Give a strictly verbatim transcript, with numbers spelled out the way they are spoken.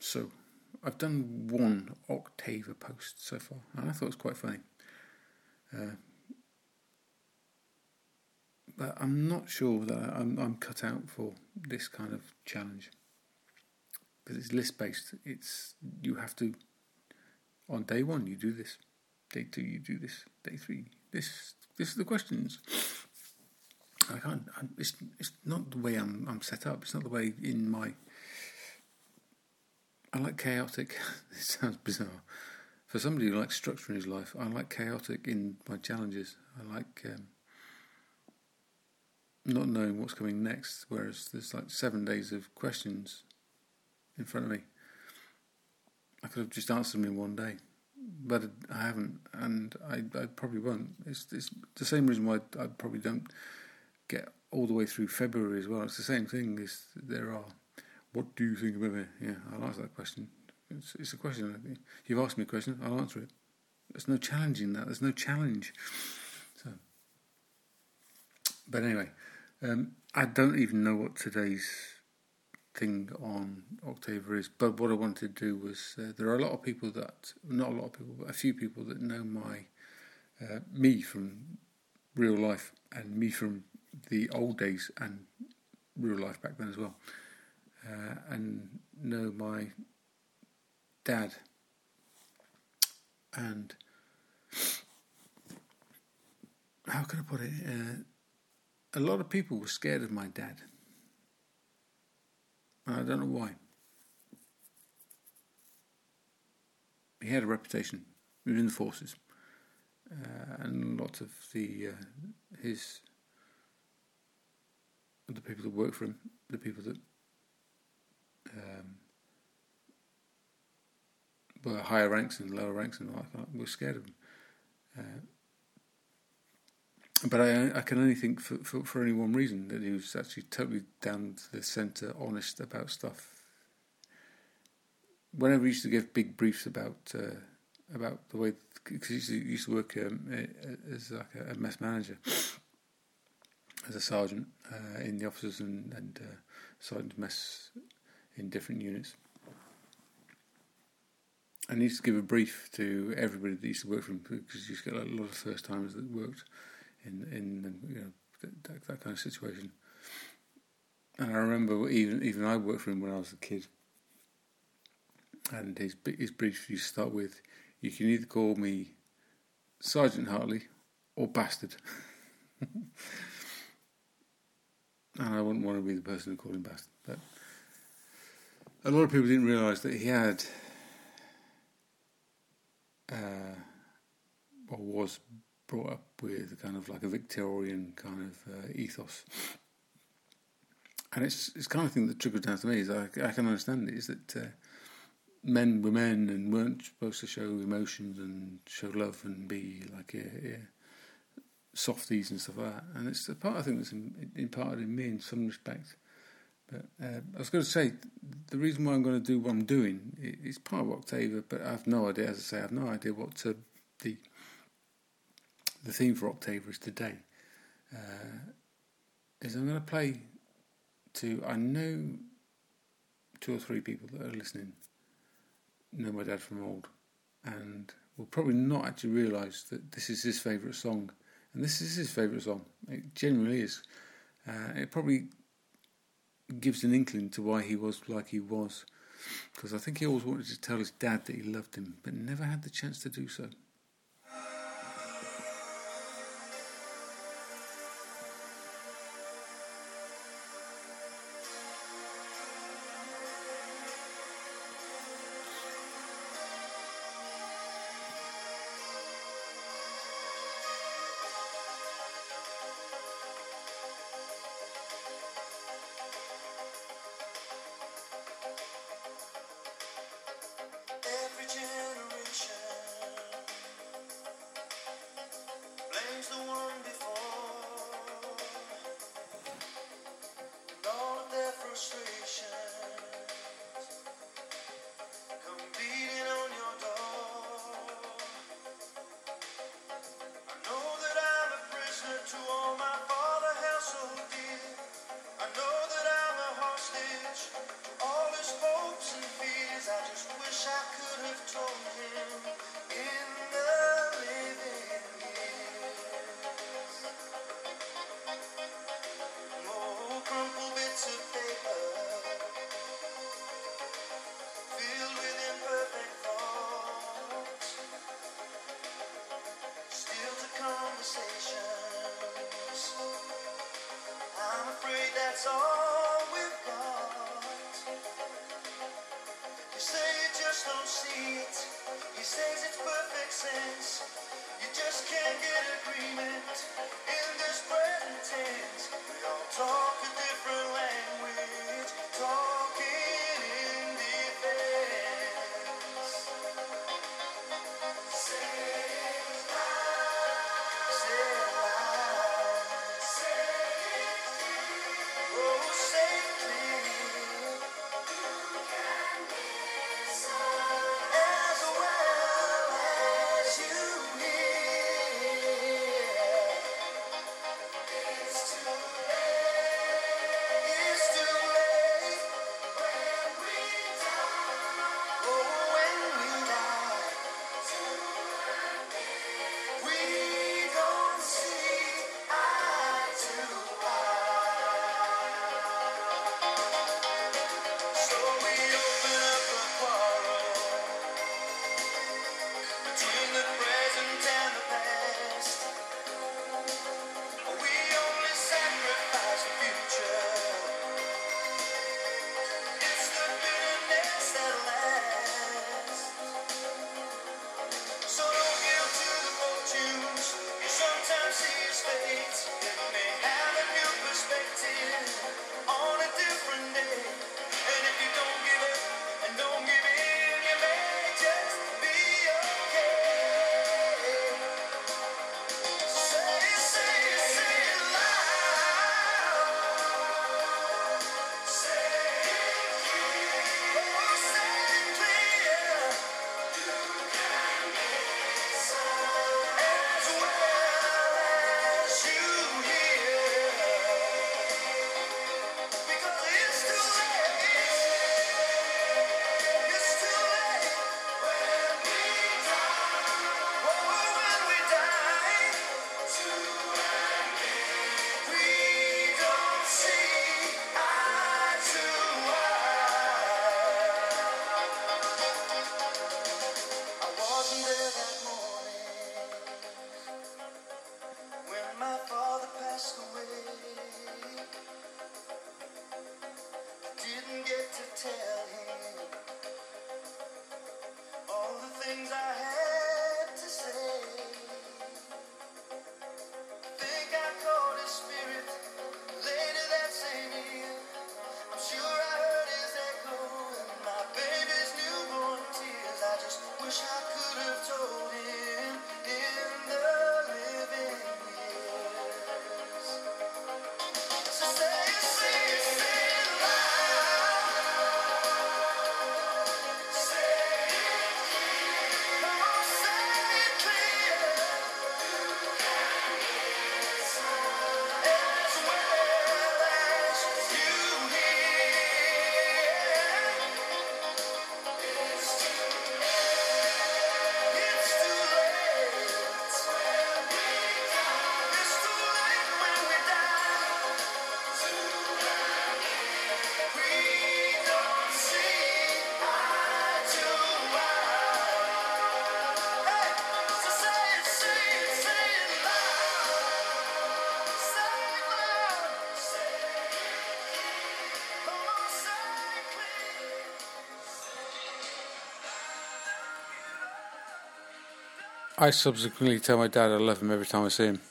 So, I've done one Octaver post so far, and I thought it was quite funny. Uh, but I'm not sure that I'm, I'm cut out for this kind of challenge. Because it's list-based. It's, you have to, on day one, you do this. Day two, you do this. Day three, this. This are the questions. I can't, I, it's, it's not the way I'm, I'm set up. It's not the way in my... I like chaotic. It sounds bizarre. For somebody who likes structure in his life, I like chaotic in my challenges. I like um, not knowing what's coming next, whereas there's like seven days of questions in front of me. I could have just answered them in one day, but I haven't, and I, I probably won't. It's, it's the same reason why I probably don't get all the way through February as well. It's the same thing. Is there are... What do you think about it? Yeah, I'll answer that question. It's, it's a question. You've asked me a question, I'll answer it. There's no challenge in that. There's no challenge. So, but anyway, um, I don't even know what today's thing on Octaver is. But what I wanted to do was, uh, there are a lot of people that, not a lot of people, but a few people that know my, uh, me from real life and me from the old days and real life back then as well. Uh, and know my dad, and how can I put it? Uh, a lot of people were scared of my dad, and I don't know why. He had a reputation. He was in the forces, uh, and lots of the uh, his the people that work for him, the people that Um, were higher ranks and lower ranks and all that, were scared of him. Uh, but I, I can only think for, for, for only one reason, that he was actually totally down to the centre, honest about stuff. Whenever he used to give big briefs about uh, about the way, because he used to, used to work um, as like a mess manager, as a sergeant uh, in the officers and, and uh, sergeant mess in different units. And he used to give a brief to everybody that used to work for him, because you used to get a lot of first timers that worked in in you know that, that kind of situation. And I remember even even I worked for him when I was a kid, and his his brief used to start with, "You can either call me Sergeant Hartley or Bastard." And I wouldn't want to be the person who called him Bastard, but a lot of people didn't realise that he had, uh, or was brought up with kind of like a Victorian kind of uh, ethos. And it's it's kind of thing that trickles down to me, is I, I can understand it, is that uh, men were men and weren't supposed to show emotions and show love and be like a, a softies and stuff like that. And it's a part, I think, that's imparted in me in some respect. But uh, I was going to say, the reason why I'm going to do what I'm doing, it's part of Octaver, but I have no idea, as I say, I have no idea what uh, the the theme for Octaver is today. Uh, is I'm going to play to, I know two or three people that are listening know my dad from old, and will probably not actually realise that this is his favourite song. And this is his favourite song. It genuinely is. Uh, it probably gives an inkling to why he was like he was, because I think he always wanted to tell his dad that he loved him, but never had the chance to do so. Every generation just don't see it. He says it's perfect sense. You just can't get agreement in this present tense. We all talk a different language, talking in defense. Say it loud, say it loud, say it clear. Oh, say it clear. You can listen as well as you hear. It's too late. It's too late when we die. Oh, when we die. We don't see eye to eye. So we open up a quarrel between the present and the past. We only sacrifice the future. It's the bitterness that lasts. So don't give to the fortunes you sometimes see as fate. It may have a new perspective on a different day. And if you don't give up and don't give in, you may just be okay. Say it, say it, say it loud. Say it clear. Oh, say it clear. You can listen as well as you hear. Because it's too late. It's too late when we die. Oh, when we die. We don't see eye to eye. I wasn't there that morning when my father passed away. Didn't get to tell him all the things I had to say. Think I caught his spirit later that same year. I'm sure I heard his echo in my baby's newborn tears. I just wish I could have told him in the living years. So say it, say it, say it loud. Say it clear. Come on, say it clear. As well as you hear. It's too late. It's too late when we die. It's too late when we die. We don't see eye to eye. Hey, so say it, say it, say it loud. Say it loud. Say it. Come on, say it clear. I subsequently tell my dad I love him every time I see him.